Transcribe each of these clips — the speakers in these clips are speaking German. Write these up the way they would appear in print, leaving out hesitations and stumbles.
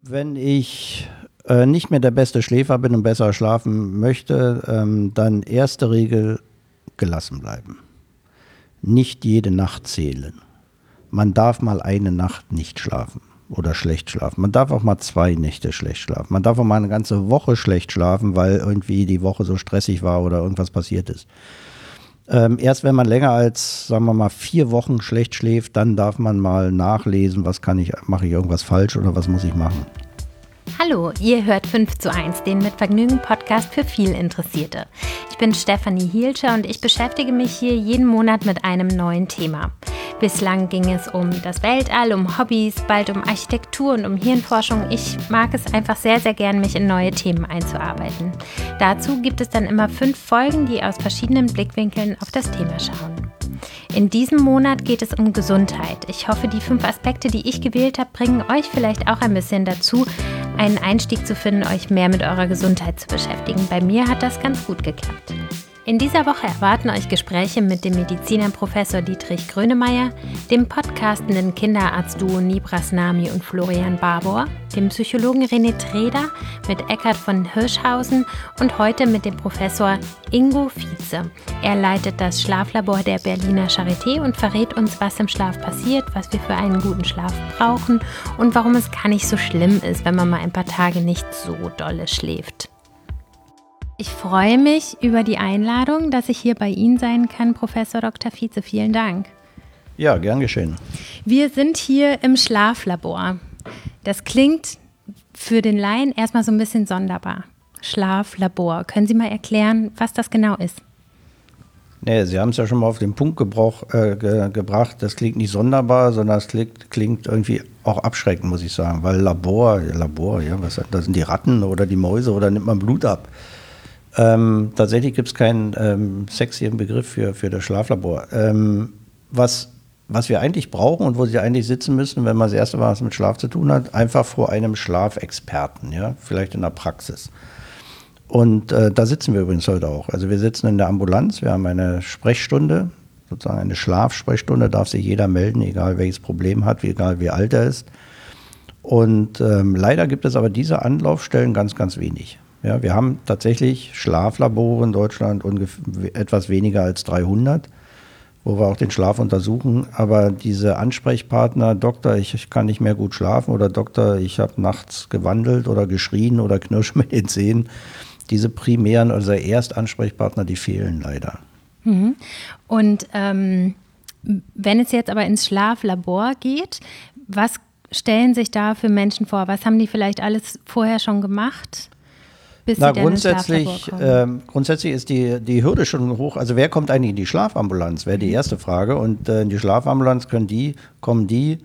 Wenn ich nicht mehr der beste Schläfer bin und besser schlafen möchte, dann erste Regel: gelassen bleiben. Nicht jede Nacht zählen. Man darf mal eine Nacht nicht schlafen oder schlecht schlafen. Man darf auch mal 2 Nächte schlecht schlafen. Man darf auch mal eine ganze Woche schlecht schlafen, weil irgendwie die Woche so stressig war oder irgendwas passiert ist. Erst wenn man länger als, sagen wir mal, 4 Wochen schlecht schläft, dann darf man mal nachlesen, mache ich irgendwas falsch oder was muss ich machen. Hallo, ihr hört 5:1, den mit Vergnügen Podcast für viel Interessierte. Ich bin Stefanie Hielscher und ich beschäftige mich hier jeden Monat mit einem neuen Thema. Bislang ging es um das Weltall, um Hobbys, bald um Architektur und um Hirnforschung. Ich mag es einfach sehr, sehr gern, mich in neue Themen einzuarbeiten. Dazu gibt es dann immer 5 Folgen, die aus verschiedenen Blickwinkeln auf das Thema schauen. In diesem Monat geht es um Gesundheit. Ich hoffe, die 5 Aspekte, die ich gewählt habe, bringen euch vielleicht auch ein bisschen dazu, einen Einstieg zu finden, euch mehr mit eurer Gesundheit zu beschäftigen. Bei mir hat das ganz gut geklappt. In dieser Woche erwarten euch Gespräche mit dem Mediziner Professor Dietrich Grönemeyer, dem podcastenden Kinderarzt-Duo Nibras Nami und Florian Barbour, dem Psychologen René Treder mit Eckhard von Hirschhausen und heute mit dem Professor Ingo Vietze. Er leitet das Schlaflabor der Berliner Charité und verrät uns, was im Schlaf passiert, was wir für einen guten Schlaf brauchen und warum es gar nicht so schlimm ist, wenn man mal ein paar Tage nicht so dolle schläft. Ich freue mich über die Einladung, dass ich hier bei Ihnen sein kann, Professor Dr. Vietze. Vielen Dank. Ja, gern geschehen. Wir sind hier im Schlaflabor. Das klingt für den Laien erstmal so ein bisschen sonderbar. Schlaflabor. Können Sie mal erklären, was das genau ist? Nee, Sie haben es ja schon mal auf den Punkt gebracht. Das klingt nicht sonderbar, sondern es klingt irgendwie auch abschreckend, muss ich sagen. Weil Labor, ja, da sind die Ratten oder die Mäuse oder nimmt man Blut ab. Tatsächlich gibt es keinen sexieren Begriff für das Schlaflabor. Was wir eigentlich brauchen und wo Sie eigentlich sitzen müssen, wenn man das erste Mal was mit Schlaf zu tun hat, einfach vor einem Schlafexperten, ja, vielleicht in der Praxis. Und da sitzen wir übrigens heute auch. Also wir sitzen in der Ambulanz, wir haben eine Sprechstunde, sozusagen eine Schlafsprechstunde, darf sich jeder melden, egal welches Problem hat, egal wie alt er ist. Und leider gibt es aber diese Anlaufstellen ganz, ganz wenig. Ja, wir haben tatsächlich Schlaflabore in Deutschland, etwas weniger als 300, wo wir auch den Schlaf untersuchen. Aber diese Ansprechpartner, Doktor, ich kann nicht mehr gut schlafen oder Doktor, ich habe nachts gewandelt oder geschrien oder knirscht mit den Zähnen, diese primären, also Erstansprechpartner, die fehlen leider. Mhm. Und wenn es jetzt aber ins Schlaflabor geht, was stellen sich da für Menschen vor? Was haben die vielleicht alles vorher schon gemacht? Grundsätzlich ist die Hürde schon hoch. Also wer kommt eigentlich in die Schlafambulanz, wäre die erste Frage. Und in die Schlafambulanz kommen die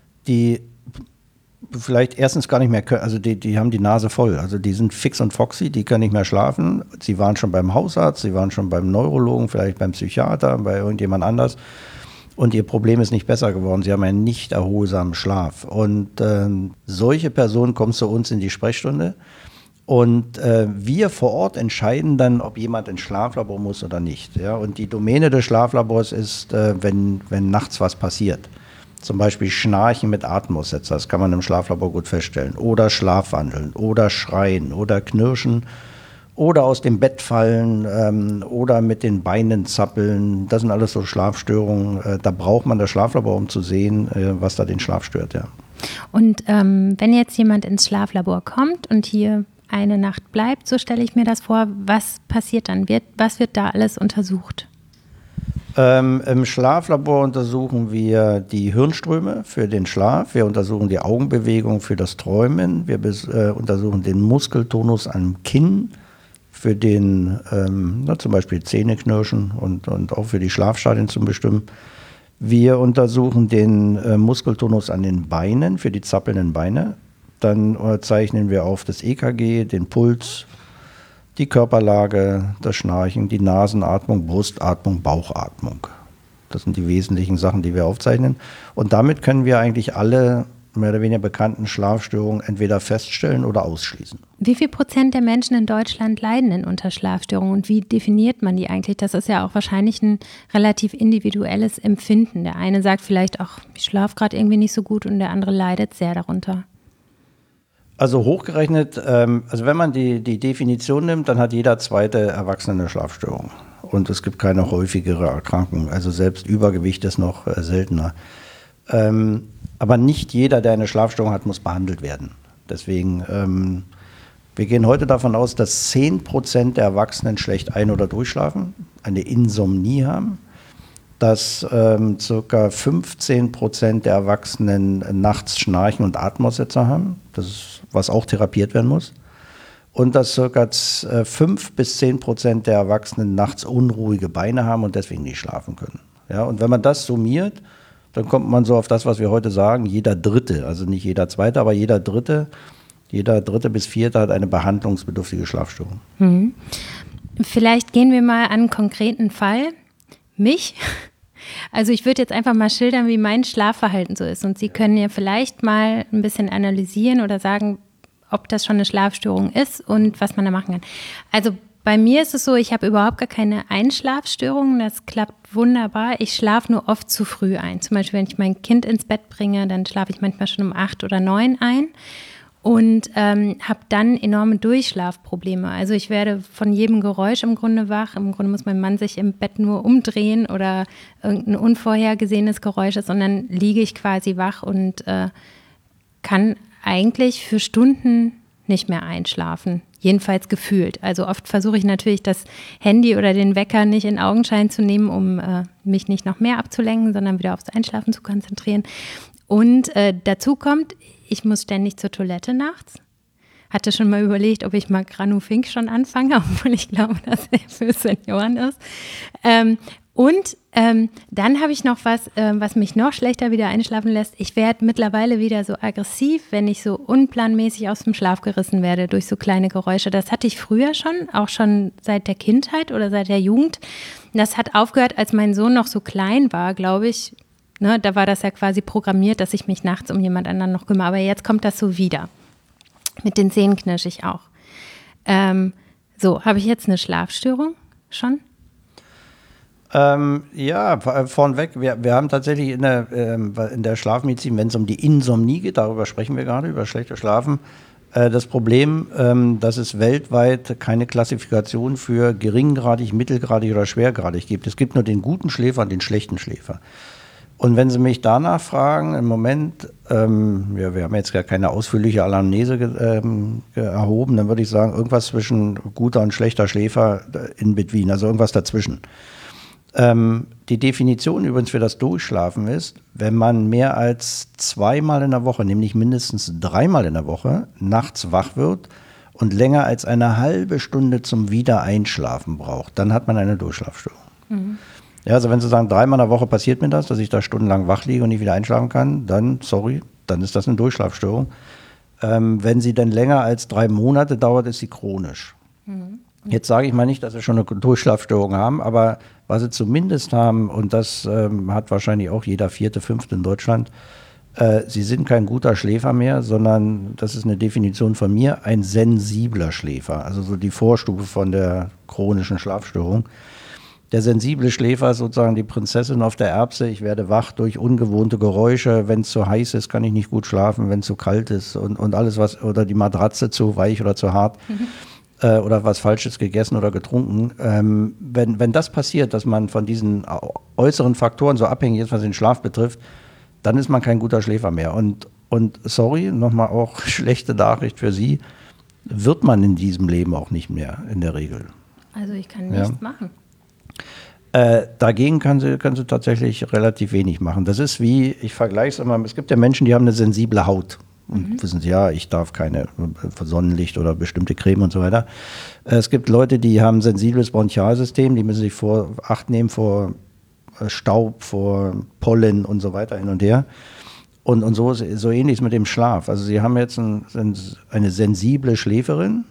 vielleicht erstens gar nicht mehr können, also die haben die Nase voll. Also die sind fix und foxy, die können nicht mehr schlafen. Sie waren schon beim Hausarzt, sie waren schon beim Neurologen, vielleicht beim Psychiater, bei irgendjemand anders. Und ihr Problem ist nicht besser geworden. Sie haben einen nicht erholsamen Schlaf. Und solche Personen kommen zu uns in die Sprechstunde. Und wir vor Ort entscheiden dann, ob jemand ins Schlaflabor muss oder nicht. Ja? Und die Domäne des Schlaflabors ist, wenn nachts was passiert. Zum Beispiel Schnarchen mit Atemaussetzer, das kann man im Schlaflabor gut feststellen. Oder Schlafwandeln, oder Schreien, oder Knirschen, oder aus dem Bett fallen, oder mit den Beinen zappeln. Das sind alles so Schlafstörungen. Da braucht man das Schlaflabor, um zu sehen, was da den Schlaf stört. Ja. Und wenn jetzt jemand ins Schlaflabor kommt und hier eine Nacht bleibt, so stelle ich mir das vor, was passiert dann? Was wird da alles untersucht? Im Schlaflabor untersuchen wir die Hirnströme für den Schlaf, wir untersuchen die Augenbewegung für das Träumen, wir untersuchen den Muskeltonus am Kinn für den, zum Beispiel Zähneknirschen und auch für die Schlafstadien zum Bestimmen. Wir untersuchen den Muskeltonus an den Beinen für die zappelnden Beine. Dann zeichnen wir auf das EKG, den Puls, die Körperlage, das Schnarchen, die Nasenatmung, Brustatmung, Bauchatmung. Das sind die wesentlichen Sachen, die wir aufzeichnen. Und damit können wir eigentlich alle mehr oder weniger bekannten Schlafstörungen entweder feststellen oder ausschließen. Wie viel Prozent der Menschen in Deutschland leiden denn unter Schlafstörungen und wie definiert man die eigentlich? Das ist ja auch wahrscheinlich ein relativ individuelles Empfinden. Der eine sagt vielleicht, ach, ich schlafe gerade irgendwie nicht so gut und der andere leidet sehr darunter. Also hochgerechnet, also wenn man die Definition nimmt, dann hat jeder zweite Erwachsene eine Schlafstörung. Und es gibt keine häufigere Erkrankung. Also selbst Übergewicht ist noch seltener. Aber nicht jeder, der eine Schlafstörung hat, muss behandelt werden. Deswegen, wir gehen heute davon aus, dass 10% der Erwachsenen schlecht ein- oder durchschlafen, eine Insomnie haben, dass ca. 15% der Erwachsenen nachts Schnarchen und Atemaussetzer haben, das ist, was auch therapiert werden muss, und dass ca. 5-10% der Erwachsenen nachts unruhige Beine haben und deswegen nicht schlafen können. Ja, und wenn man das summiert, dann kommt man so auf das, was wir heute sagen, jeder Dritte, also nicht jeder Zweite, aber jeder Dritte bis Vierte hat eine behandlungsbedürftige Schlafstörung. Vielleicht gehen wir mal an einen konkreten Fall. Mich. Also ich würde jetzt einfach mal schildern, wie mein Schlafverhalten so ist. Und Sie können ja vielleicht mal ein bisschen analysieren oder sagen, ob das schon eine Schlafstörung ist und was man da machen kann. Also bei mir ist es so, ich habe überhaupt gar keine Einschlafstörungen. Das klappt wunderbar. Ich schlafe nur oft zu früh ein. Zum Beispiel, wenn ich mein Kind ins Bett bringe, dann schlafe ich manchmal schon um 8 oder 9 ein. Und habe dann enorme Durchschlafprobleme. Also ich werde von jedem Geräusch im Grunde wach. Im Grunde muss mein Mann sich im Bett nur umdrehen oder irgendein unvorhergesehenes Geräusch ist und dann liege ich quasi wach und kann eigentlich für Stunden nicht mehr einschlafen. Jedenfalls gefühlt. Also oft versuche ich natürlich das Handy oder den Wecker nicht in Augenschein zu nehmen, um mich nicht noch mehr abzulenken, sondern wieder aufs Einschlafen zu konzentrieren. Und dazu kommt, ich muss ständig zur Toilette nachts. Hatte schon mal überlegt, ob ich mal Granufink schon anfange, obwohl ich glaube, dass er für Senioren ist. Dann habe ich noch was mich noch schlechter wieder einschlafen lässt. Ich werde mittlerweile wieder so aggressiv, wenn ich so unplanmäßig aus dem Schlaf gerissen werde durch so kleine Geräusche. Das hatte ich früher schon, auch schon seit der Kindheit oder seit der Jugend. Das hat aufgehört, als mein Sohn noch so klein war, glaube ich. Ne, da war das ja quasi programmiert, dass ich mich nachts um jemand anderen noch kümmere. Aber jetzt kommt das so wieder. Mit den Zähnen knirsch ich auch. Habe ich jetzt eine Schlafstörung schon? Ja, vornweg, wir haben tatsächlich in der Schlafmedizin, wenn es um die Insomnie geht, darüber sprechen wir gerade, über schlechte Schlafen, das Problem, dass es weltweit keine Klassifikation für geringgradig, mittelgradig oder schwergradig gibt. Es gibt nur den guten Schläfer und den schlechten Schläfer. Und wenn Sie mich danach fragen, im Moment, wir haben jetzt gar keine ausführliche Anamnese erhoben, dann würde ich sagen, irgendwas zwischen guter und schlechter Schläfer in between, also irgendwas dazwischen. Die Definition übrigens für das Durchschlafen ist, wenn man mehr als 2-mal in der Woche, nämlich mindestens 3-mal in der Woche, nachts wach wird und länger als eine halbe Stunde zum Wiedereinschlafen braucht, dann hat man eine Durchschlafstörung. Mhm. Ja, also wenn Sie sagen, 3-mal in der Woche passiert mir das, dass ich da stundenlang wach liege und nicht wieder einschlafen kann, dann ist das eine Durchschlafstörung. Wenn sie dann länger als 3 Monate dauert, ist sie chronisch. Mhm. Jetzt sage ich mal nicht, dass Sie schon eine Durchschlafstörung haben, aber was Sie zumindest haben, und das hat wahrscheinlich auch jeder 4., 5. in Deutschland, Sie sind kein guter Schläfer mehr, sondern, das ist eine Definition von mir, ein sensibler Schläfer, also so die Vorstufe von der chronischen Schlafstörung. Der sensible Schläfer ist sozusagen die Prinzessin auf der Erbse. Ich werde wach durch ungewohnte Geräusche. Wenn es zu heiß ist, kann ich nicht gut schlafen. Wenn es zu kalt ist und alles was, oder die Matratze zu weich oder zu hart oder was Falsches gegessen oder getrunken. Wenn das passiert, dass man von diesen äußeren Faktoren so abhängig ist, was den Schlaf betrifft, dann ist man kein guter Schläfer mehr. Und sorry, nochmal auch schlechte Nachricht für Sie, wird man in diesem Leben auch nicht mehr in der Regel. Also ich kann nichts machen. Dagegen können sie tatsächlich relativ wenig machen. Das ist wie, ich vergleiche es immer, es gibt ja Menschen, die haben eine sensible Haut. Und wissen Sie, ja, ich darf keine Sonnenlicht oder bestimmte Creme und so weiter. Es gibt Leute, die haben ein sensibles Bronchialsystem, die müssen sich Acht nehmen vor Staub, vor Pollen und so weiter hin und her. Und so ähnlich ist mit dem Schlaf. Also Sie haben jetzt eine sensible Schläferin.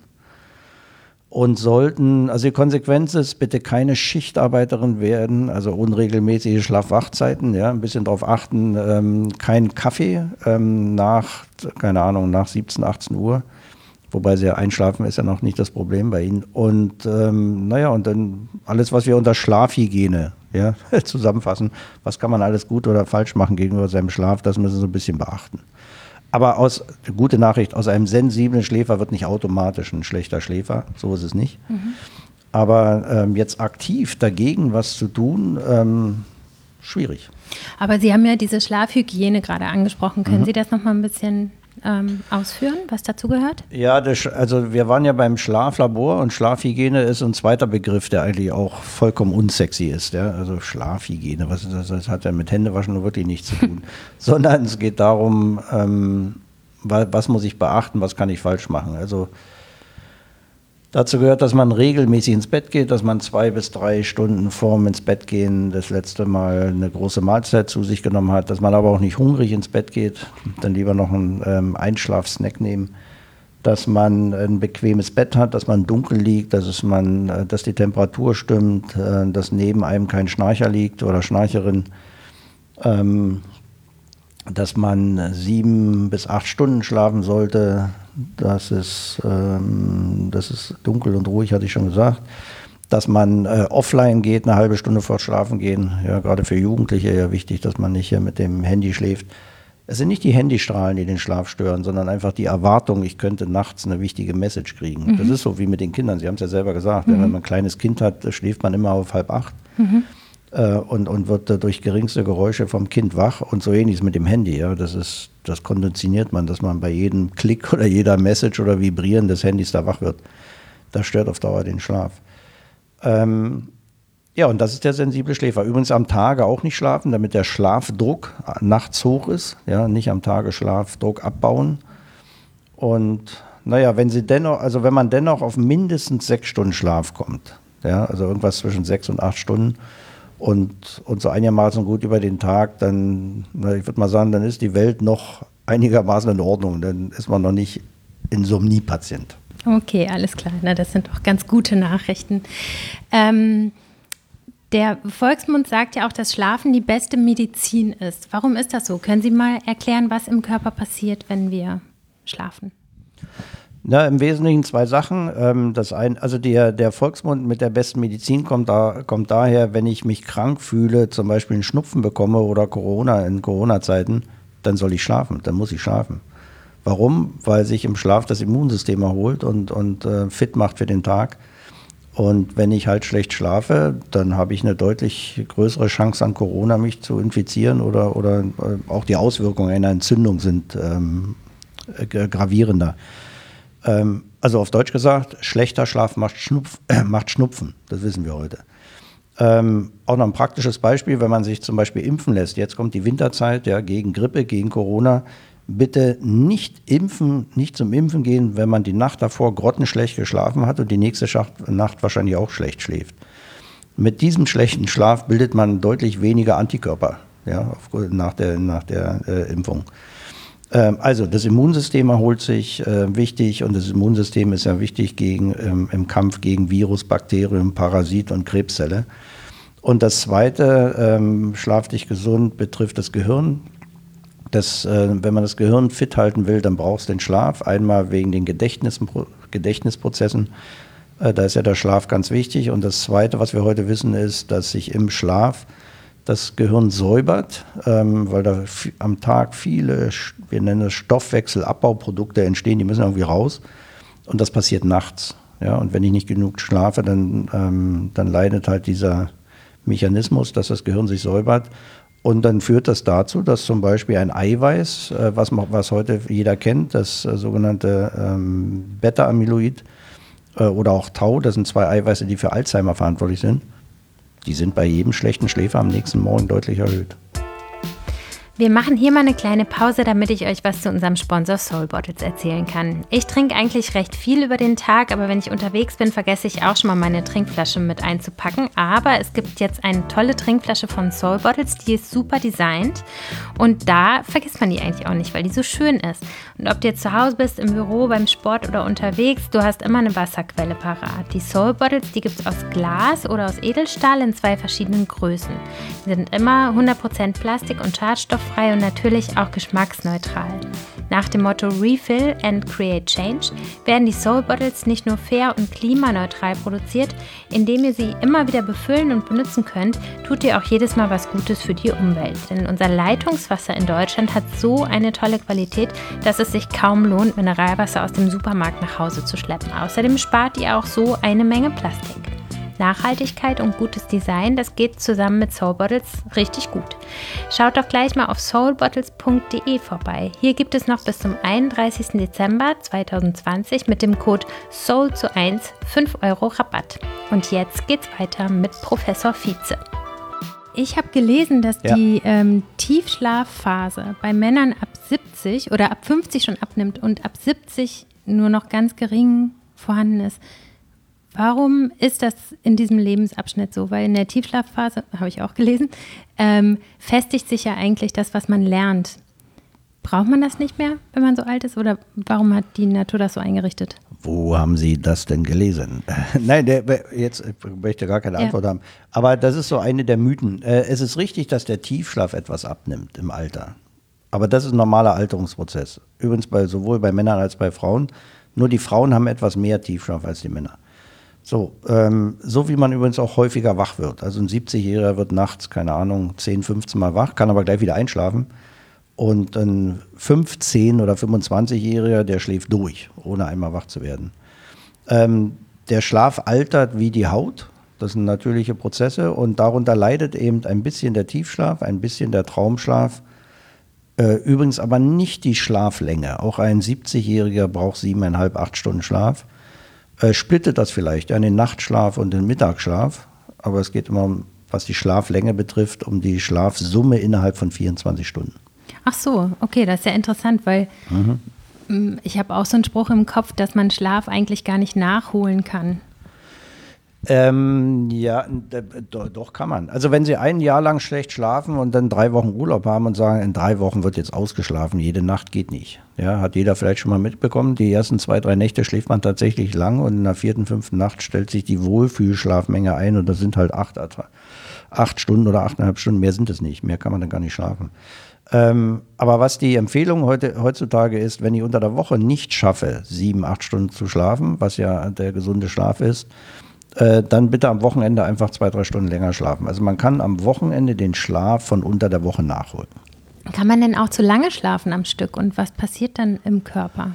Und also die Konsequenz ist, bitte keine Schichtarbeiterin werden, also unregelmäßige Schlaf-Wach-Zeiten, ja, ein bisschen darauf achten, kein Kaffee nach 17, 18 Uhr, wobei sie ja einschlafen ist ja noch nicht das Problem bei Ihnen. Und und dann alles, was wir unter Schlafhygiene zusammenfassen, was kann man alles gut oder falsch machen gegenüber seinem Schlaf, das müssen Sie so ein bisschen beachten. Aber gute Nachricht, aus einem sensiblen Schläfer wird nicht automatisch ein schlechter Schläfer, so ist es nicht. Aber jetzt aktiv dagegen was zu tun, schwierig. Aber Sie haben ja diese Schlafhygiene gerade angesprochen. Können Sie das nochmal ein bisschen ausführen, was dazu gehört? Ja, also wir waren ja beim Schlaflabor und Schlafhygiene ist ein zweiter Begriff, der eigentlich auch vollkommen unsexy ist. Ja? Also Schlafhygiene, was ist das? Das hat ja mit Händewaschen wirklich nichts zu tun. Sondern es geht darum, was muss ich beachten, was kann ich falsch machen. Also dazu gehört, dass man regelmäßig ins Bett geht, dass man 2 bis 3 Stunden vorm ins Bett gehen das letzte Mal eine große Mahlzeit zu sich genommen hat, dass man aber auch nicht hungrig ins Bett geht, dann lieber noch einen Einschlafsnack nehmen, dass man ein bequemes Bett hat, dass man dunkel liegt, dass die Temperatur stimmt, dass neben einem kein Schnarcher liegt oder Schnarcherin, dass man 7 bis 8 Stunden schlafen sollte, dass es dunkel und ruhig, hatte ich schon gesagt, dass man offline geht, eine halbe Stunde vor Schlafen gehen, ja, gerade für Jugendliche ja wichtig, dass man nicht hier mit dem Handy schläft. Es sind nicht die Handystrahlen, die den Schlaf stören, sondern einfach die Erwartung, ich könnte nachts eine wichtige Message kriegen. Das ist so wie mit den Kindern, Sie haben es ja selber gesagt, ja, wenn man ein kleines Kind hat, schläft man immer auf 7:30. Und wird durch geringste Geräusche vom Kind wach und so ähnlich mit dem Handy. Ja. Das konditioniert man, dass man bei jedem Klick oder jeder Message oder Vibrieren des Handys da wach wird. Das stört auf Dauer den Schlaf. Ja, und das ist der sensible Schläfer. Übrigens am Tage auch nicht schlafen, damit der Schlafdruck nachts hoch ist. Ja, nicht am Tage Schlafdruck abbauen. Und naja, wenn man dennoch auf mindestens 6 Stunden Schlaf kommt, ja, also irgendwas zwischen 6 und 8 Stunden, und so einigermaßen gut über den Tag, dann, ich würde mal sagen, dann ist die Welt noch einigermaßen in Ordnung. Dann ist man noch nicht Insomnie-Patient. Okay, alles klar. Na, das sind doch ganz gute Nachrichten. Der Volksmund sagt ja auch, dass Schlafen die beste Medizin ist. Warum ist das so? Können Sie mal erklären, was im Körper passiert, wenn wir schlafen? Na, im Wesentlichen 2 Sachen. Der Volksmund mit der besten Medizin kommt daher, wenn ich mich krank fühle, zum Beispiel einen Schnupfen bekomme oder in Corona-Zeiten, dann soll ich schlafen, dann muss ich schlafen. Warum? Weil sich im Schlaf das Immunsystem erholt und fit macht für den Tag. Und wenn ich halt schlecht schlafe, dann habe ich eine deutlich größere Chance an Corona, mich zu infizieren oder auch die Auswirkungen einer Entzündung sind gravierender. Also auf Deutsch gesagt, schlechter Schlaf macht Schnupfen, das wissen wir heute. Auch noch ein praktisches Beispiel, wenn man sich zum Beispiel impfen lässt, jetzt kommt die Winterzeit, ja, gegen Grippe, gegen Corona, bitte nicht zum Impfen gehen, wenn man die Nacht davor grottenschlecht geschlafen hat und die nächste Nacht wahrscheinlich auch schlecht schläft. Mit diesem schlechten Schlaf bildet man deutlich weniger Antikörper, ja, nach der Impfung. Also das Immunsystem erholt sich, wichtig, und das Immunsystem ist ja wichtig im Kampf gegen Virus, Bakterien, Parasit und Krebszelle. Und das Zweite, schlaf dich gesund, betrifft das Gehirn. Wenn man das Gehirn fit halten will, dann brauchst du den Schlaf. Einmal wegen den Gedächtnisprozessen, da ist ja der Schlaf ganz wichtig. Und das Zweite, was wir heute wissen, ist, dass sich im Schlaf das Gehirn säubert, weil da am Tag viele, wir nennen es Stoffwechselabbauprodukte entstehen, die müssen irgendwie raus. Und das passiert nachts. Ja? Und wenn ich nicht genug schlafe, dann leidet halt dieser Mechanismus, dass das Gehirn sich säubert. Und dann führt das dazu, dass zum Beispiel ein Eiweiß, was heute jeder kennt, das sogenannte Beta-Amyloid oder auch Tau, das sind 2 Eiweiße, die für Alzheimer verantwortlich sind, die sind bei jedem schlechten Schläfer am nächsten Morgen deutlich erhöht. Wir machen hier mal eine kleine Pause, damit ich euch was zu unserem Sponsor Soul Bottles erzählen kann. Ich trinke eigentlich recht viel über den Tag, aber wenn ich unterwegs bin, vergesse ich auch schon mal meine Trinkflasche mit einzupacken. Aber es gibt jetzt eine tolle Trinkflasche von Soul Bottles, die ist super designt und da vergisst man die eigentlich auch nicht, weil die so schön ist. Und ob du jetzt zu Hause bist, im Büro, beim Sport oder unterwegs, du hast immer eine Wasserquelle parat. Die Soul Bottles, die gibt es aus Glas oder aus Edelstahl in 2 verschiedenen Größen. Die sind immer 100% Plastik und schadstofffrei und natürlich auch geschmacksneutral. Nach dem Motto Refill and Create Change werden die Soul Bottles nicht nur fair und klimaneutral produziert, indem ihr sie immer wieder befüllen und benutzen könnt, tut ihr auch jedes Mal was Gutes für die Umwelt. Denn unser Leitungswasser in Deutschland hat so eine tolle Qualität, dass es sich kaum lohnt, Mineralwasser aus dem Supermarkt nach Hause zu schleppen. Außerdem spart ihr auch so eine Menge Plastik. Nachhaltigkeit und gutes Design, das geht zusammen mit Soul Bottles richtig gut. Schaut doch gleich mal auf soulbottles.de vorbei. Hier gibt es noch bis zum 31. Dezember 2020 mit dem Code SOUL1 5 € Rabatt. Und jetzt geht's weiter mit Professor Vize. Ich habe gelesen, dass die Tiefschlafphase bei Männern ab 70 oder ab 50 schon abnimmt und ab 70 nur noch ganz gering vorhanden ist. Warum ist das in diesem Lebensabschnitt so? Weil in der Tiefschlafphase, habe ich auch gelesen, festigt sich ja eigentlich das, was man lernt. Braucht man das nicht mehr, wenn man so alt ist? Oder warum hat die Natur das so eingerichtet? Wo haben Sie das denn gelesen? Nein, jetzt möchte ich gar keine Antwort haben. Aber das ist so eine der Mythen. Es ist richtig, dass der Tiefschlaf etwas abnimmt im Alter. Aber das ist ein normaler Alterungsprozess. Übrigens sowohl bei Männern als bei Frauen. Nur die Frauen haben etwas mehr Tiefschlaf als die Männer. So wie man übrigens auch häufiger wach wird. Also ein 70-Jähriger wird nachts, keine Ahnung, 10, 15 Mal wach, kann aber gleich wieder einschlafen. Und ein 15- oder 25-Jähriger, der schläft durch, ohne einmal wach zu werden. Der Schlaf altert wie die Haut. Das sind natürliche Prozesse. Und darunter leidet eben ein bisschen der Tiefschlaf, ein bisschen der Traumschlaf. Übrigens aber nicht die Schlaflänge. Auch ein 70-Jähriger braucht 7,5, 8 Stunden Schlaf. Splittet das vielleicht an den Nachtschlaf und den Mittagsschlaf, aber es geht immer, was die Schlaflänge betrifft, um die Schlafsumme innerhalb von 24 Stunden. Ach so, okay, das ist ja interessant, weil ich habe auch so einen Spruch im Kopf, dass man Schlaf eigentlich gar nicht nachholen kann. Doch kann man. Also wenn Sie ein Jahr lang schlecht schlafen und dann 3 Wochen Urlaub haben und sagen, in 3 Wochen wird jetzt ausgeschlafen, jede Nacht geht nicht. Ja, hat jeder vielleicht schon mal mitbekommen. Die ersten 2, 3 Nächte schläft man tatsächlich lang und in der 4., 5. Nacht stellt sich die Wohlfühlschlafmenge ein und das sind halt 8 Stunden oder 8,5 Stunden. Mehr sind es nicht. Mehr kann man dann gar nicht schlafen. Aber was die Empfehlung heutzutage ist, wenn ich unter der Woche nicht schaffe, 7, 8 Stunden zu schlafen, was ja der gesunde Schlaf ist, dann bitte am Wochenende einfach 2, 3 Stunden länger schlafen. Also man kann am Wochenende den Schlaf von unter der Woche nachholen. Kann man denn auch zu lange schlafen am Stück und was passiert dann im Körper?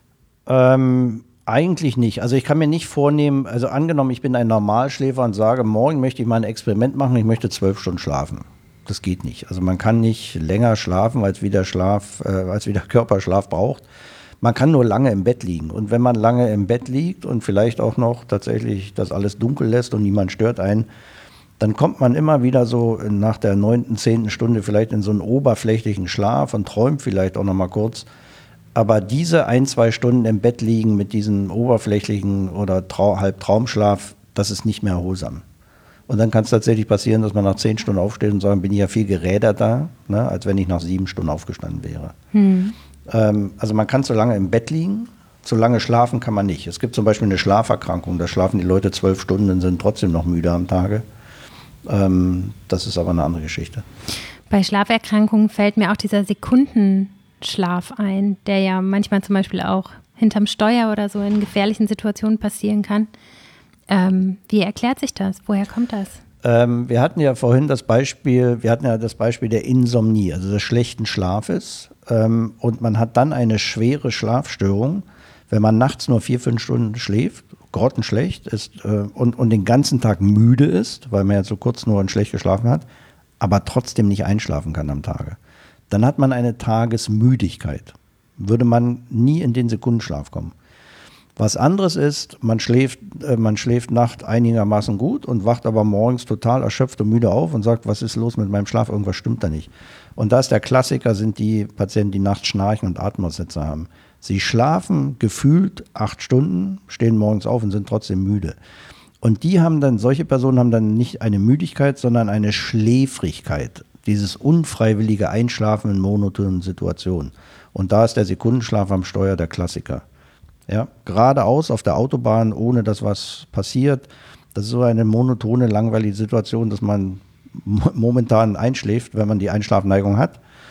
Eigentlich nicht. Also ich kann mir nicht vornehmen, also angenommen, ich bin ein Normalschläfer und sage, morgen möchte ich mal ein Experiment machen, ich möchte 12 Stunden schlafen. Das geht nicht. Also man kann nicht länger schlafen, als wie der Körper Schlaf braucht. Man kann nur lange im Bett liegen. Und wenn man lange im Bett liegt und vielleicht auch noch tatsächlich das alles dunkel lässt und niemand stört einen, dann kommt man immer wieder so nach der 9., 10. Stunde vielleicht in so einen oberflächlichen Schlaf und träumt vielleicht auch noch mal kurz. Aber diese 1, 2 Stunden im Bett liegen mit diesem oberflächlichen oder Halbtraumschlaf, das ist nicht mehr erholsam. Und dann kann es tatsächlich passieren, dass man nach 10 Stunden aufsteht und sagt, bin ich ja viel geräderter, ne, als wenn ich nach 7 Stunden aufgestanden wäre. Also man kann zu lange im Bett liegen, zu lange schlafen kann man nicht. Es gibt zum Beispiel eine Schlaferkrankung, da schlafen die Leute 12 Stunden und sind trotzdem noch müde am Tage. Das ist aber eine andere Geschichte. Bei Schlaferkrankungen fällt mir auch dieser Sekundenschlaf ein, der ja manchmal zum Beispiel auch hinterm Steuer oder so in gefährlichen Situationen passieren kann. Wie erklärt sich das? Woher kommt das? Wir hatten ja vorhin das Beispiel der Insomnie, also des schlechten Schlafes. Und man hat dann eine schwere Schlafstörung, wenn man nachts nur 4, 5 Stunden schläft, grottenschlecht ist und den ganzen Tag müde ist, weil man ja so kurz nur schlecht geschlafen hat, aber trotzdem nicht einschlafen kann am Tage. Dann hat man eine Tagesmüdigkeit. Würde man nie in den Sekundenschlaf kommen. Was anderes ist, man schläft nachts einigermaßen gut und wacht aber morgens total erschöpft und müde auf und sagt, was ist los mit meinem Schlaf, irgendwas stimmt da nicht. Und da ist der Klassiker, sind die Patienten, die nachts schnarchen und Atemaussetzer haben. Sie schlafen gefühlt 8 Stunden, stehen morgens auf und sind trotzdem müde. Und solche Personen haben dann nicht eine Müdigkeit, sondern eine Schläfrigkeit. Dieses unfreiwillige Einschlafen in monotonen Situationen. Und da ist der Sekundenschlaf am Steuer der Klassiker. Ja, geradeaus auf der Autobahn, ohne dass was passiert. Das ist so eine monotone, langweilige Situation, dass man momentan einschläft, wenn man die Einschlafneigung hat.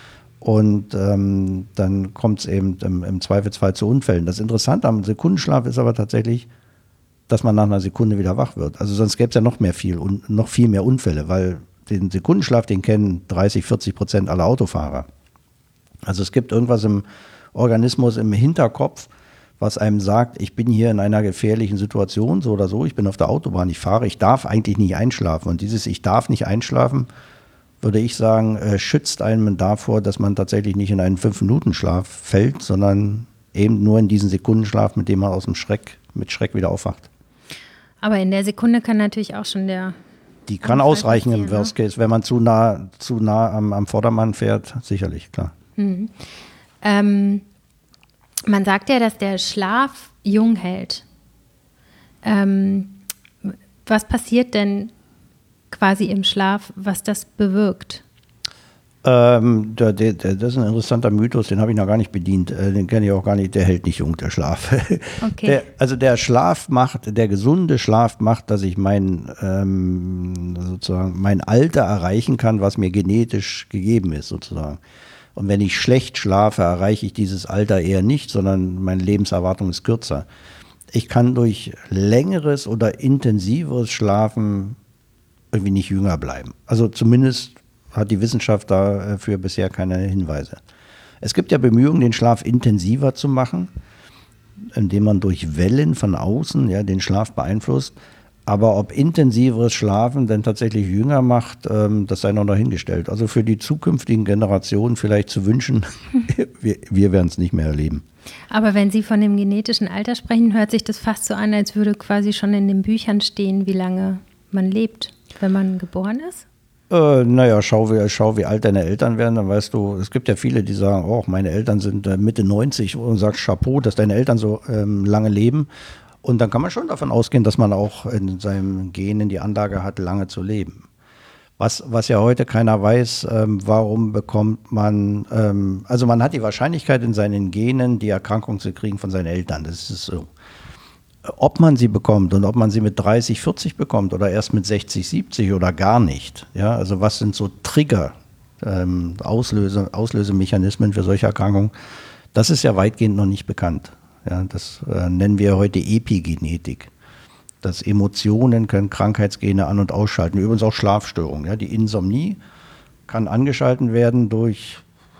Und dann kommt es eben im Zweifelsfall zu Unfällen. Das Interessante am Sekundenschlaf ist aber tatsächlich, dass man nach einer Sekunde wieder wach wird. Also sonst gäbe es ja noch viel mehr Unfälle, weil den Sekundenschlaf, den kennen 30-40% aller Autofahrer. Also es gibt irgendwas im Organismus, im Hinterkopf, was einem sagt, ich bin hier in einer gefährlichen Situation, so oder so, ich bin auf der Autobahn, ich fahre, ich darf eigentlich nicht einschlafen. Und dieses Ich darf nicht einschlafen, würde ich sagen, schützt einen davor, dass man tatsächlich nicht in einen 5-Minuten-Schlaf fällt, sondern eben nur in diesen Sekundenschlaf, mit dem man mit Schreck wieder aufwacht. Aber in der Sekunde kann natürlich auch schon Die kann ausreichen im Worst Case, wenn man zu nah am Vordermann fährt, sicherlich, klar. Mhm. Man sagt ja, dass der Schlaf jung hält. Was passiert denn quasi im Schlaf, was das bewirkt? Das ist ein interessanter Mythos, den habe ich noch gar nicht bedient. Den kenne ich auch gar nicht, der hält nicht jung, der Schlaf. Okay. Der gesunde Schlaf macht, dass ich mein Alter erreichen kann, was mir genetisch gegeben ist, sozusagen. Und wenn ich schlecht schlafe, erreiche ich dieses Alter eher nicht, sondern meine Lebenserwartung ist kürzer. Ich kann durch längeres oder intensiveres Schlafen irgendwie nicht jünger bleiben. Also zumindest hat die Wissenschaft dafür bisher keine Hinweise. Es gibt ja Bemühungen, den Schlaf intensiver zu machen, indem man durch Wellen von außen den Schlaf beeinflusst. Aber ob intensiveres Schlafen denn tatsächlich jünger macht, das sei noch dahingestellt. Also für die zukünftigen Generationen vielleicht zu wünschen, wir werden es nicht mehr erleben. Aber wenn Sie von dem genetischen Alter sprechen, hört sich das fast so an, als würde quasi schon in den Büchern stehen, wie lange man lebt, wenn man geboren ist? Schau wie alt deine Eltern werden, dann weißt du, es gibt ja viele, die sagen, oh, meine Eltern sind Mitte 90 und sagst Chapeau, dass deine Eltern so lange leben. Und dann kann man schon davon ausgehen, dass man auch in seinem Genen die Anlage hat, lange zu leben. Was ja heute keiner weiß, warum bekommt man, also man hat die Wahrscheinlichkeit in seinen Genen, die Erkrankung zu kriegen von seinen Eltern. Das ist so. Ob man sie bekommt und ob man sie mit 30, 40 bekommt oder erst mit 60, 70 oder gar nicht. Ja, also was sind so Trigger, Auslösemechanismen für solche Erkrankungen? Das ist ja weitgehend noch nicht bekannt. Ja, das nennen wir heute Epigenetik. Dass Emotionen können Krankheitsgene an- und ausschalten. Übrigens auch Schlafstörungen. Ja, die Insomnie kann angeschalten werden durch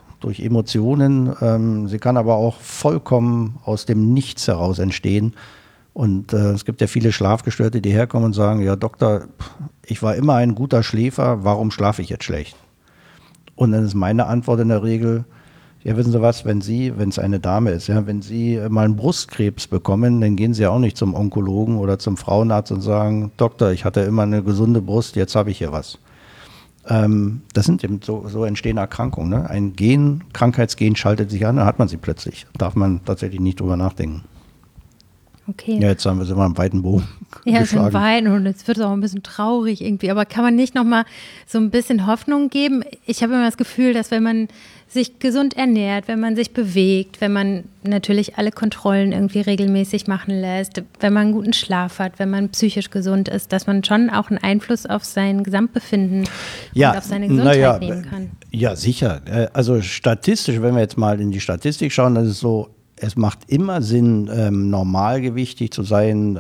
Emotionen. Sie kann aber auch vollkommen aus dem Nichts heraus entstehen. Und es gibt ja viele Schlafgestörte, die herkommen und sagen, ja Doktor, ich war immer ein guter Schläfer, warum schlafe ich jetzt schlecht? Und dann ist meine Antwort in der Regel, ja wissen Sie was, wenn es eine Dame ist, ja, wenn Sie mal einen Brustkrebs bekommen, dann gehen Sie ja auch nicht zum Onkologen oder zum Frauenarzt und sagen, Doktor, ich hatte immer eine gesunde Brust, jetzt habe ich hier was. Das sind eben so entstehen Erkrankungen. Ne? Ein Krankheitsgen schaltet sich an, dann hat man sie plötzlich. Darf man tatsächlich nicht drüber nachdenken. Okay. Ja, jetzt sind wir im weiten Bogen Ja, es geschlagen. ist weit und jetzt wird es auch ein bisschen traurig irgendwie. Aber kann man nicht nochmal so ein bisschen Hoffnung geben? Ich habe immer das Gefühl, dass wenn man sich gesund ernährt, wenn man sich bewegt, wenn man natürlich alle Kontrollen irgendwie regelmäßig machen lässt, wenn man einen guten Schlaf hat, wenn man psychisch gesund ist, dass man schon auch einen Einfluss auf sein Gesamtbefinden und auf seine Gesundheit nehmen kann. Ja, sicher. Also statistisch, wenn wir jetzt mal in die Statistik schauen, dann ist es so, es macht immer Sinn, normalgewichtig zu sein,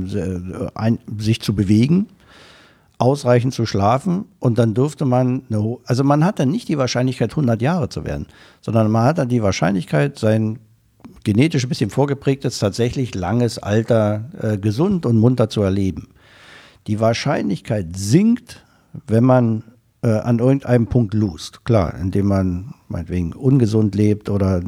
sich zu bewegen, ausreichend zu schlafen und dann dürfte man, also man hat dann nicht die Wahrscheinlichkeit 100 Jahre zu werden, sondern man hat dann die Wahrscheinlichkeit, sein genetisch ein bisschen vorgeprägtes, tatsächlich langes Alter gesund und munter zu erleben. Die Wahrscheinlichkeit sinkt, wenn man an irgendeinem Punkt lust. Klar, indem man meinetwegen ungesund lebt oder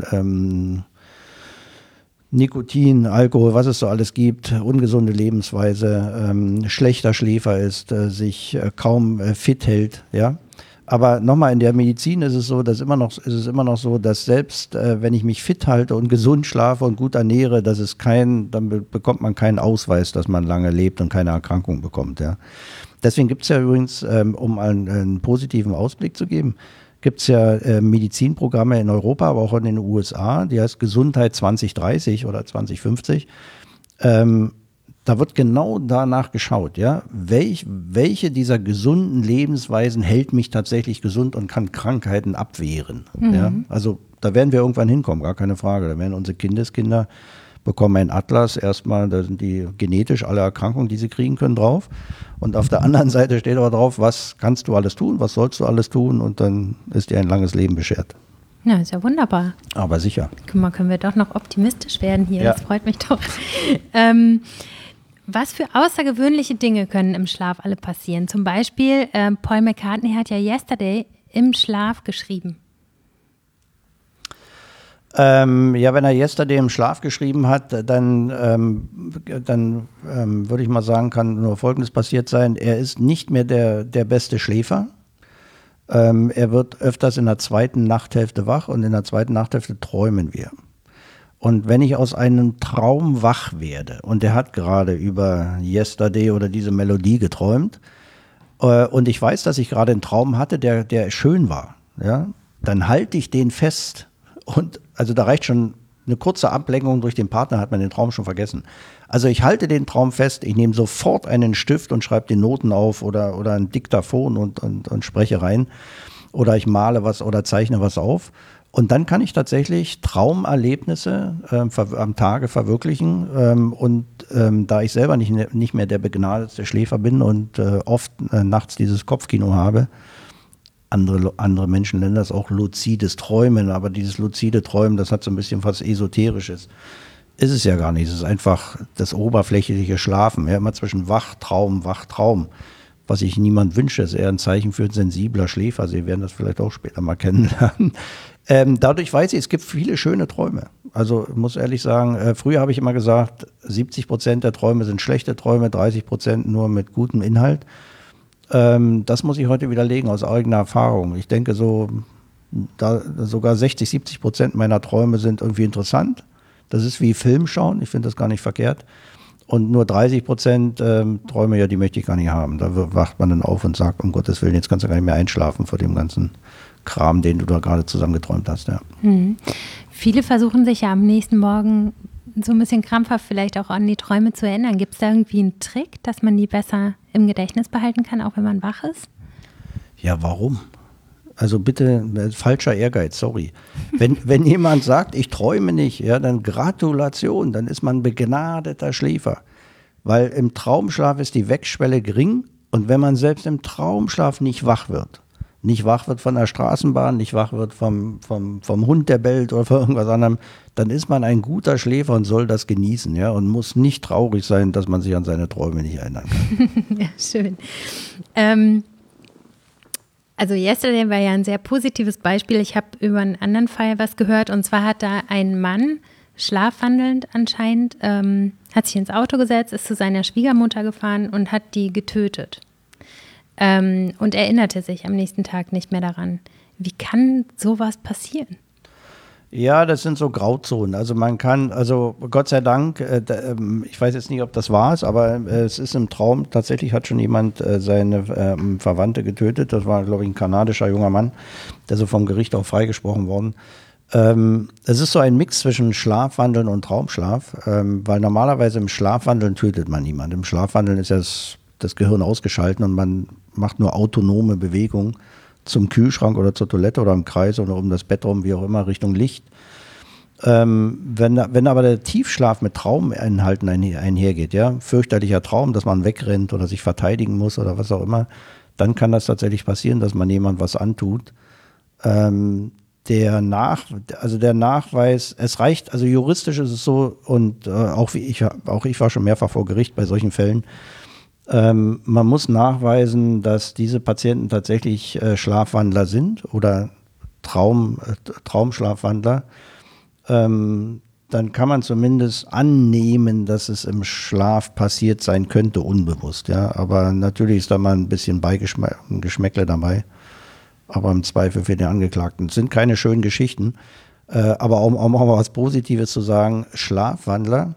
Nikotin, Alkohol, was es so alles gibt, ungesunde Lebensweise, schlechter Schläfer ist, sich kaum fit hält, ja. Aber nochmal, in der Medizin ist es immer noch so, dass selbst wenn ich mich fit halte und gesund schlafe und gut ernähre, dann bekommt man keinen Ausweis, dass man lange lebt und keine Erkrankung bekommt, ja. Deswegen gibt es ja übrigens, um einen positiven Ausblick zu geben, gibt es ja Medizinprogramme in Europa, aber auch in den da heißt Gesundheit 2030 oder 2050. Da da wird genau danach geschaut, ja, welche dieser gesunden Lebensweisen hält mich tatsächlich gesund und kann Krankheiten abwehren. Ja? Also da werden wir irgendwann hinkommen, gar keine Frage. Da werden unsere Kindeskinder bekommen einen Atlas, erstmal, da sind die genetisch alle Erkrankungen, die sie kriegen können, drauf. Und auf der anderen Seite steht aber drauf, was kannst du alles tun, was sollst du alles tun, und dann ist dir ein langes Leben beschert. Ja, ist ja wunderbar. Aber sicher. Guck mal, können wir doch noch optimistisch werden hier, Ja. Das freut mich doch. Was für außergewöhnliche Dinge können im Schlaf alle passieren? Zum Beispiel, Paul McCartney hat ja Yesterday im Schlaf geschrieben. Ja, wenn er Yesterday im Schlaf geschrieben hat, dann würde ich mal sagen, kann nur Folgendes passiert sein. Er ist nicht mehr der beste Schläfer. Er wird öfters in der zweiten Nachthälfte wach, und in der zweiten Nachthälfte träumen wir. Und wenn ich aus einem Traum wach werde, und er hat gerade über Yesterday oder diese Melodie geträumt, und ich weiß, dass ich gerade einen Traum hatte, der schön war, ja, dann halte ich den fest. Und also da reicht schon eine kurze Ablenkung durch den Partner, hat man den Traum schon vergessen. Also ich halte den Traum fest, ich nehme sofort einen Stift und schreibe die Noten auf oder ein Diktaphon und spreche rein. Oder ich male was oder zeichne was auf. Und dann kann ich tatsächlich Traumerlebnisse am Tage verwirklichen. Da ich selber nicht mehr der begnadete Schläfer bin und oft nachts dieses Kopfkino habe, andere Menschen nennen das auch luzides Träumen, aber dieses luzide Träumen, das hat so ein bisschen was Esoterisches. Ist es ja gar nicht, es ist einfach das oberflächliche Schlafen, ja, immer zwischen Wachtraum, was ich niemand wünsche, ist eher ein Zeichen für ein sensibler Schläfer. Sie werden das vielleicht auch später mal kennenlernen. Dadurch weiß ich, es gibt viele schöne Träume. Also ich muss ehrlich sagen, früher habe ich immer gesagt, 70% der Träume sind schlechte Träume, 30% nur mit gutem Inhalt. Das muss ich heute widerlegen aus eigener Erfahrung. Ich denke sogar 60-70% meiner Träume sind irgendwie interessant. Das ist wie Film schauen, ich finde das gar nicht verkehrt. Und nur 30% Träume, ja, die möchte ich gar nicht haben. Da wacht man dann auf und sagt, um Gottes Willen, jetzt kannst du gar nicht mehr einschlafen vor dem ganzen Kram, den du da gerade zusammengeträumt hast. Ja. Viele versuchen sich ja am nächsten Morgen so ein bisschen krampfhaft vielleicht auch an die Träume zu erinnern. Gibt es da irgendwie einen Trick, dass man die besser im Gedächtnis behalten kann, auch wenn man wach ist? Ja, warum? Also bitte, falscher Ehrgeiz, sorry. Wenn jemand sagt, ich träume nicht, ja, dann Gratulation, dann ist man ein begnadeter Schläfer. Weil im Traumschlaf ist die Weckschwelle gering, und wenn man selbst im Traumschlaf nicht wach wird von der Straßenbahn, nicht wach wird vom Hund, der bellt oder von irgendwas anderem, dann ist man ein guter Schläfer und soll das genießen, ja, und muss nicht traurig sein, dass man sich an seine Träume nicht erinnern kann. Ja, schön. Also Yesterday war ja ein sehr positives Beispiel. Ich habe über einen anderen Fall was gehört, und zwar hat da ein Mann, schlafwandelnd anscheinend, hat sich ins Auto gesetzt, ist zu seiner Schwiegermutter gefahren und hat die getötet. Und erinnerte sich am nächsten Tag nicht mehr daran. Wie kann sowas passieren? Ja, das sind so Grauzonen. Also man kann, also Gott sei Dank, ich weiß jetzt nicht, ob das wahr ist, aber es ist im Traum, tatsächlich hat schon jemand seine Verwandte getötet. Das war, glaube ich, ein kanadischer junger Mann, der so vom Gericht auch freigesprochen worden. Es ist so ein Mix zwischen Schlafwandeln und Traumschlaf, weil normalerweise im Schlafwandeln tötet man niemanden. Im Schlafwandeln ist ja das Gehirn ausgeschaltet und man macht nur autonome Bewegungen zum Kühlschrank oder zur Toilette oder im Kreis oder um das Bett rum, wie auch immer, Richtung Licht. Wenn aber der Tiefschlaf mit Trauminhalten einhergeht, ja, fürchterlicher Traum, dass man wegrennt oder sich verteidigen muss oder was auch immer, dann kann das tatsächlich passieren, dass man jemand was antut. Der Nachweis, es reicht, also juristisch ist es so, und auch ich war schon mehrfach vor Gericht bei solchen Fällen. Man muss nachweisen, dass diese Patienten tatsächlich Schlafwandler sind oder Traumschlafwandler. Dann kann man zumindest annehmen, dass es im Schlaf passiert sein könnte, unbewusst. Ja? Aber natürlich ist da mal ein bisschen Geschmäckle dabei. Aber im Zweifel für den Angeklagten. Es sind keine schönen Geschichten. Aber um auch mal was Positives zu sagen, Schlafwandler,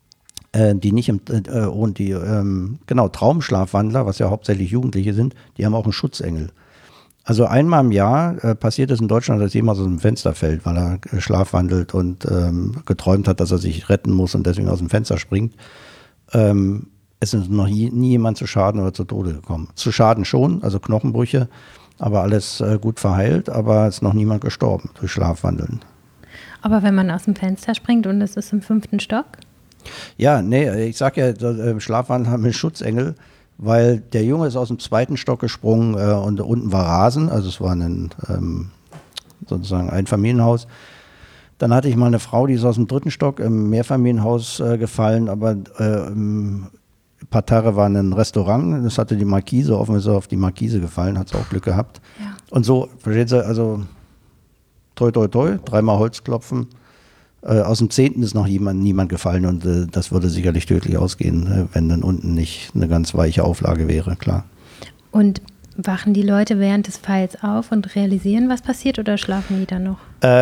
Traumschlafwandler, was ja hauptsächlich Jugendliche sind, die haben auch einen Schutzengel. Also einmal im Jahr passiert es in Deutschland, dass jemand aus dem Fenster fällt, weil er schlafwandelt und geträumt hat, dass er sich retten muss und deswegen aus dem Fenster springt. Es ist noch nie jemand zu Schaden oder zu Tode gekommen. Zu Schaden schon, also Knochenbrüche, aber alles gut verheilt, aber es ist noch niemand gestorben durch Schlafwandeln. Aber wenn man aus dem Fenster springt und es ist im 5. Stock? Ja, nee, ich sag ja, Schlafwandeln haben einen Schutzengel, weil der Junge ist aus dem 2. Stock gesprungen und unten war Rasen, also es war sozusagen ein Familienhaus. Dann hatte ich mal eine Frau, die ist aus dem 3. Stock im Mehrfamilienhaus gefallen, aber Parterre war ein Restaurant, das hatte die Markise, offen ist er auf die Markise gefallen, hat es auch Glück gehabt. Ja. Und so, versteht ihr, also toi toi toi, 3-mal Holz klopfen. Aus dem 10. ist noch niemand gefallen und das würde sicherlich tödlich ausgehen, wenn dann unten nicht eine ganz weiche Auflage wäre, klar. Und wachen die Leute während des Falls auf und realisieren, was passiert, oder schlafen die dann noch?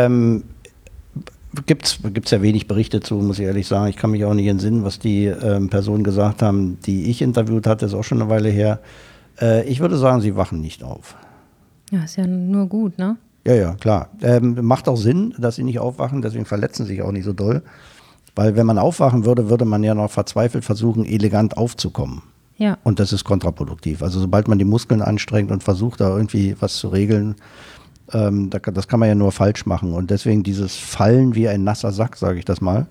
Gibt's ja wenig Berichte zu, muss ich ehrlich sagen. Ich kann mich auch nicht entsinnen, was die Personen gesagt haben, die ich interviewt hatte, ist auch schon eine Weile her. Ich würde sagen, sie wachen nicht auf. Ja, ist ja nur gut, ne? Ja, klar. Macht auch Sinn, dass sie nicht aufwachen, deswegen verletzen sie sich auch nicht so doll. Weil wenn man aufwachen würde, würde man ja noch verzweifelt versuchen, elegant aufzukommen. Ja. Und das ist kontraproduktiv. Also sobald man die Muskeln anstrengt und versucht, da irgendwie was zu regeln, das kann man ja nur falsch machen. Und deswegen dieses Fallen wie ein nasser Sack, sage ich das mal,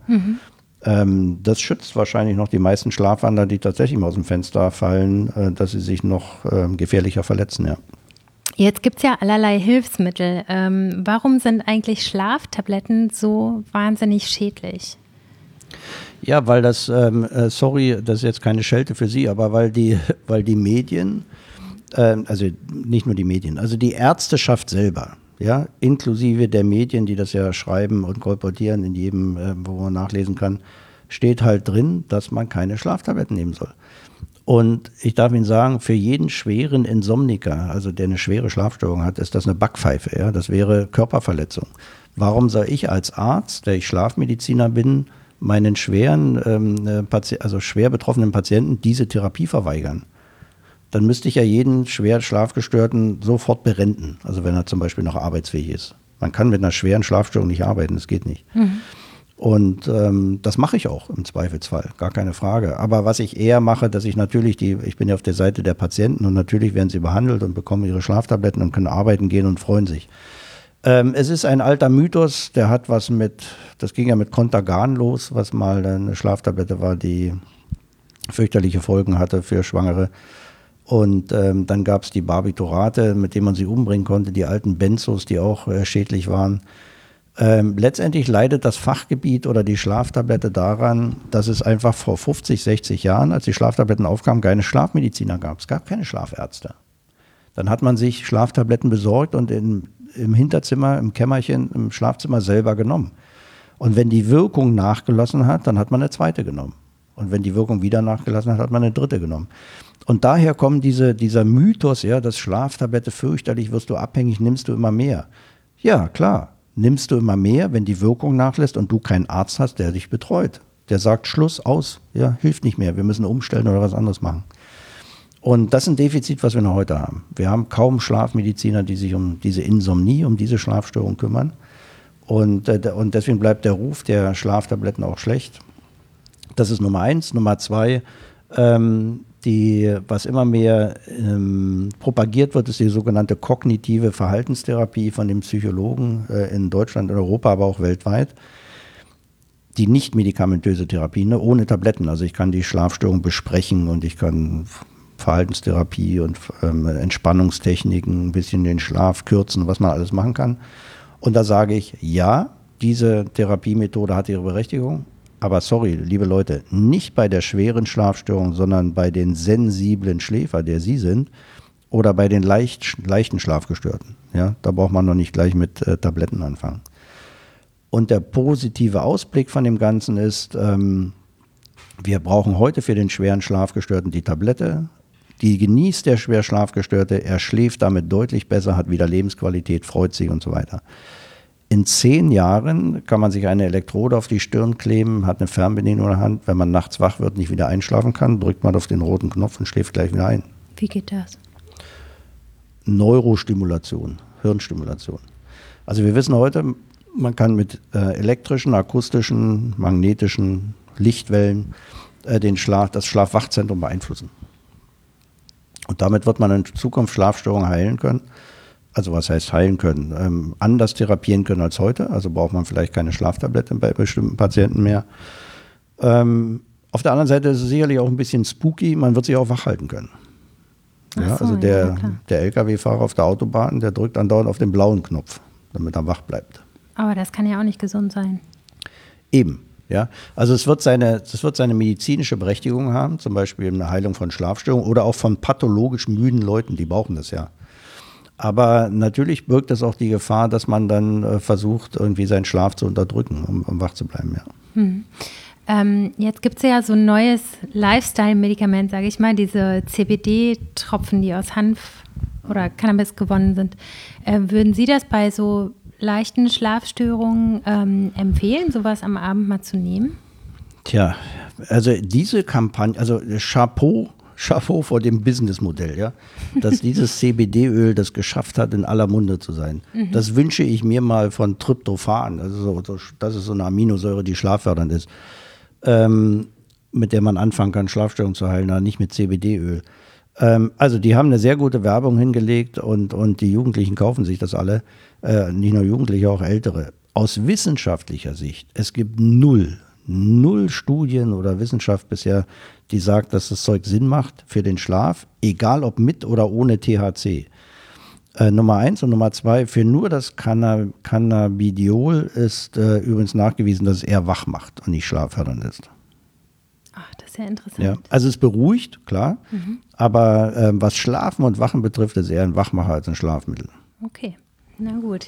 das schützt wahrscheinlich noch die meisten Schlafwandler, die tatsächlich mal aus dem Fenster fallen, dass sie sich noch gefährlicher verletzen, ja. Jetzt gibt es ja allerlei Hilfsmittel. Warum sind eigentlich Schlaftabletten so wahnsinnig schädlich? Ja, weil das, sorry, das ist jetzt keine Schelte für Sie, aber weil die Medien, also nicht nur die Medien, also die Ärzteschaft selber, ja, inklusive der Medien, die das ja schreiben und kolportieren in jedem, wo man nachlesen kann, steht halt drin, dass man keine Schlaftabletten nehmen soll. Und ich darf Ihnen sagen, für jeden schweren Insomniker, also der eine schwere Schlafstörung hat, ist das eine Backpfeife. Ja? Das wäre Körperverletzung. Warum soll ich als Arzt, der ich Schlafmediziner bin, meinen schwer betroffenen Patienten diese Therapie verweigern? Dann müsste ich ja jeden schwer Schlafgestörten sofort berenten, also wenn er zum Beispiel noch arbeitsfähig ist. Man kann mit einer schweren Schlafstörung nicht arbeiten, das geht nicht. Und das mache ich auch im Zweifelsfall, gar keine Frage. Aber was ich eher mache, dass ich natürlich ich bin ja auf der Seite der Patienten und natürlich werden sie behandelt und bekommen ihre Schlaftabletten und können arbeiten gehen und freuen sich. Es ist ein alter Mythos, der hat was das ging ja mit Contergan los, was mal eine Schlaftablette war, die fürchterliche Folgen hatte für Schwangere. Und dann gab es die Barbiturate, mit denen man sie umbringen konnte, die alten Benzos, die auch schädlich waren. Letztendlich leidet das Fachgebiet oder die Schlaftablette daran, dass es einfach vor 50, 60 Jahren, als die Schlaftabletten aufkamen, keine Schlafmediziner gab. Es gab keine Schlafärzte. Dann hat man sich Schlaftabletten besorgt und im Hinterzimmer, im Kämmerchen, im Schlafzimmer selber genommen. Und wenn die Wirkung nachgelassen hat, dann hat man eine zweite genommen. Und wenn die Wirkung wieder nachgelassen hat, hat man eine dritte genommen. Und daher kommt dieser Mythos, ja, dass Schlaftablette fürchterlich, wirst du abhängig, nimmst du immer mehr. Ja, klar. Nimmst du immer mehr, wenn die Wirkung nachlässt und du keinen Arzt hast, der dich betreut. Der sagt, Schluss, aus, ja, hilft nicht mehr, wir müssen umstellen oder was anderes machen. Und das ist ein Defizit, was wir noch heute haben. Wir haben kaum Schlafmediziner, die sich um diese Insomnie, um diese Schlafstörung kümmern. Und deswegen bleibt der Ruf der Schlaftabletten auch schlecht. Das ist Nummer 1. Nummer 2, was immer mehr propagiert wird, ist die sogenannte kognitive Verhaltenstherapie von den Psychologen in Deutschland, in Europa, aber auch weltweit. Die nicht medikamentöse Therapie, ne, ohne Tabletten. Also ich kann die Schlafstörung besprechen und ich kann Verhaltenstherapie und Entspannungstechniken, ein bisschen den Schlaf kürzen, was man alles machen kann. Und da sage ich, ja, diese Therapiemethode hat ihre Berechtigung. Aber sorry, liebe Leute, nicht bei der schweren Schlafstörung, sondern bei den sensiblen Schläfer, der Sie sind, oder bei den leichten Schlafgestörten. Ja, da braucht man noch nicht gleich mit Tabletten anfangen. Und der positive Ausblick von dem Ganzen ist, wir brauchen heute für den schweren Schlafgestörten die Tablette. Die genießt der schwer Schlafgestörte, er schläft damit deutlich besser, hat wieder Lebensqualität, freut sich und so weiter. In 10 Jahren kann man sich eine Elektrode auf die Stirn kleben, hat eine Fernbedienung in der Hand. Wenn man nachts wach wird, nicht wieder einschlafen kann, drückt man auf den roten Knopf und schläft gleich wieder ein. Wie geht das? Neurostimulation, Hirnstimulation. Also wir wissen heute, man kann mit elektrischen, akustischen, magnetischen Lichtwellen das Schlaf-Wach-Zentrum beeinflussen. Und damit wird man in Zukunft Schlafstörungen heilen können. Also was heißt heilen können? Anders therapieren können als heute. Also braucht man vielleicht keine Schlaftablette bei bestimmten Patienten mehr. Auf der anderen Seite ist es sicherlich auch ein bisschen spooky. Man wird sich auch wach halten können. Ja, so, also der LKW-Fahrer auf der Autobahn, der drückt andauernd auf den blauen Knopf, damit er wach bleibt. Aber das kann ja auch nicht gesund sein. Eben. Ja, also es wird seine medizinische Berechtigung haben, zum Beispiel eine Heilung von Schlafstörungen oder auch von pathologisch müden Leuten, die brauchen das ja. Aber natürlich birgt es auch die Gefahr, dass man dann versucht, irgendwie seinen Schlaf zu unterdrücken, um wach zu bleiben. Ja. Jetzt gibt es ja so ein neues Lifestyle-Medikament, sage ich mal, diese CBD-Tropfen, die aus Hanf oder Cannabis gewonnen sind. Würden Sie das bei so leichten Schlafstörungen empfehlen, sowas am Abend mal zu nehmen? Tja, also diese Kampagne, also Chapeau vor dem Businessmodell, ja, dass dieses CBD-Öl das geschafft hat, in aller Munde zu sein. Das wünsche ich mir mal von Tryptophan. Also das ist so eine Aminosäure, die schlaffördernd ist, mit der man anfangen kann, Schlafstörungen zu heilen, aber nicht mit CBD-Öl. Also die haben eine sehr gute Werbung hingelegt und die Jugendlichen kaufen sich das alle. Nicht nur Jugendliche, auch Ältere. Aus wissenschaftlicher Sicht, es gibt null Studien oder Wissenschaft bisher, die sagt, dass das Zeug Sinn macht für den Schlaf, egal ob mit oder ohne THC. Nummer 1 und Nummer 2, für nur das Cannabidiol ist übrigens nachgewiesen, dass es eher wach macht und nicht schlaffördernd ist. Ach, das ist ja interessant. Ja, also es beruhigt, klar, aber was Schlafen und Wachen betrifft, ist eher ein Wachmacher als ein Schlafmittel. Okay, na gut.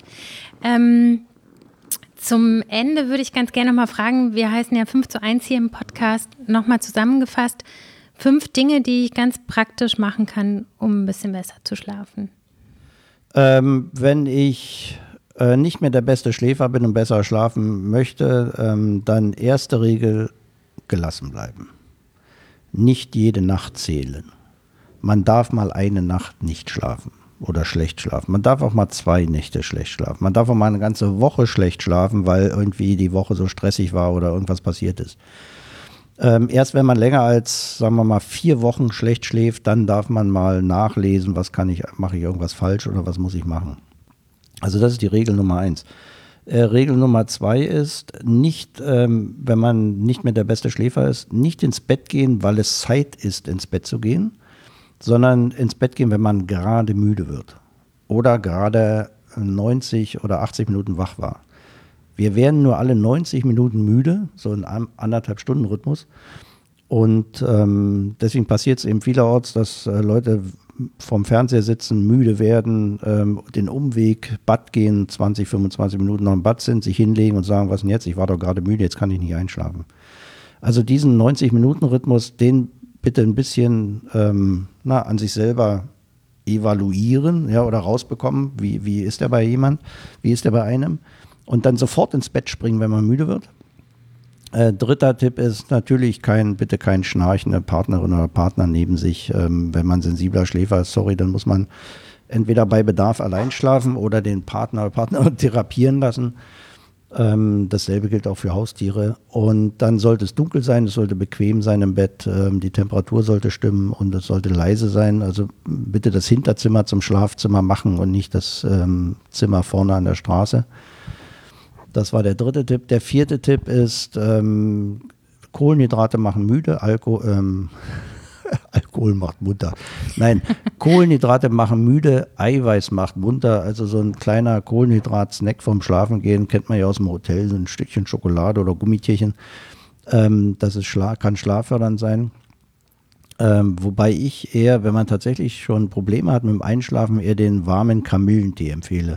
Zum Ende würde ich ganz gerne noch mal fragen, wir heißen ja 5:1 hier im Podcast, nochmal zusammengefasst, 5 Dinge, die ich ganz praktisch machen kann, um ein bisschen besser zu schlafen. Wenn ich nicht mehr der beste Schläfer bin und besser schlafen möchte, dann erste Regel, gelassen bleiben. Nicht jede Nacht zählen. Man darf mal eine Nacht nicht schlafen oder schlecht schlafen. Man darf auch mal 2 Nächte schlecht schlafen. Man darf auch mal eine ganze Woche schlecht schlafen, weil irgendwie die Woche so stressig war oder irgendwas passiert ist. Erst wenn man länger als, sagen wir mal, 4 Wochen schlecht schläft, dann darf man mal nachlesen, mache ich irgendwas falsch oder was muss ich machen. Also das ist die Regel Nummer 1. Regel Nummer 2 ist, nicht, wenn man nicht mehr der beste Schläfer ist, nicht ins Bett gehen, weil es Zeit ist, ins Bett zu gehen, sondern ins Bett gehen, wenn man gerade müde wird oder gerade 90 oder 80 Minuten wach war. Wir werden nur alle 90 Minuten müde, so in einem 1,5 Stunden Rhythmus. Und deswegen passiert es eben vielerorts, dass Leute vorm Fernseher sitzen, müde werden, den Umweg, Bad gehen, 20, 25 Minuten noch im Bad sind, sich hinlegen und sagen, was denn jetzt? Ich war doch gerade müde, jetzt kann ich nicht einschlafen. Also diesen 90-Minuten-Rhythmus, den bitte ein bisschen an sich selber evaluieren, ja, oder rausbekommen. Wie ist der bei jemand? Wie ist der bei einem? Und dann sofort ins Bett springen, wenn man müde wird. Dritter Tipp ist natürlich bitte kein schnarchende Partnerin oder Partner neben sich. Wenn man sensibler Schläfer ist, dann muss man entweder bei Bedarf allein schlafen oder den Partner oder Partnerin therapieren lassen. Dasselbe gilt auch für Haustiere. Und dann sollte es dunkel sein, es sollte bequem sein im Bett, die Temperatur sollte stimmen und es sollte leise sein. Also bitte das Hinterzimmer zum Schlafzimmer machen und nicht das Zimmer vorne an der Straße. Das war der 3. Tipp. Der 4. Tipp ist, Kohlenhydrate machen müde, Alkohol macht munter. Nein, Kohlenhydrate machen müde, Eiweiß macht munter. Also so ein kleiner Kohlenhydrat-Snack vorm Schlafengehen, kennt man ja aus dem Hotel, so ein Stückchen Schokolade oder Gummitierchen. Das kann schlaffördernd sein. Wobei ich eher, wenn man tatsächlich schon Probleme hat mit dem Einschlafen, eher den warmen Kamillentee empfehle.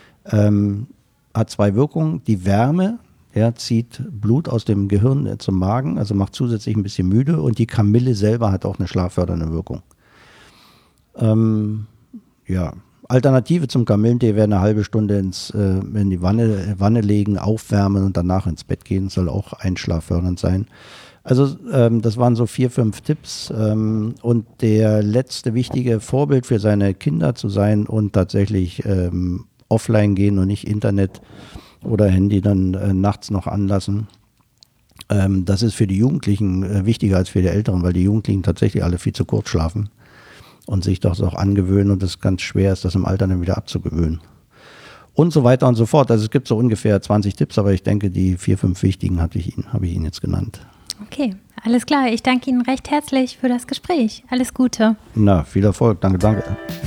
Hat 2 Wirkungen. Die Wärme zieht Blut aus dem Gehirn zum Magen, also macht zusätzlich ein bisschen müde und die Kamille selber hat auch eine schlaffördernde Wirkung. Alternative zum Kamillentee wäre eine halbe Stunde in die Wanne legen, aufwärmen und danach ins Bett gehen, soll auch einschlaffördernd sein. Also das waren so 4, 5 Tipps und der letzte wichtige Vorbild für seine Kinder zu sein und tatsächlich offline gehen und nicht Internet oder Handy dann nachts noch anlassen. Das ist für die Jugendlichen wichtiger als für die Älteren, weil die Jugendlichen tatsächlich alle viel zu kurz schlafen und sich das auch angewöhnen und es ganz schwer ist, das im Alter dann wieder abzugewöhnen. Und so weiter und so fort. Also es gibt so ungefähr 20 Tipps, aber ich denke, die 4, 5 wichtigen habe ich Ihnen jetzt genannt. Okay, alles klar. Ich danke Ihnen recht herzlich für das Gespräch. Alles Gute. Na, viel Erfolg. Danke.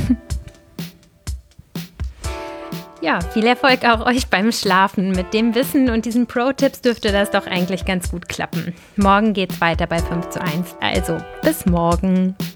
Ja, viel Erfolg auch euch beim Schlafen. Mit dem Wissen und diesen Pro-Tipps dürfte das doch eigentlich ganz gut klappen. Morgen geht's weiter bei 5:1. Also, bis morgen.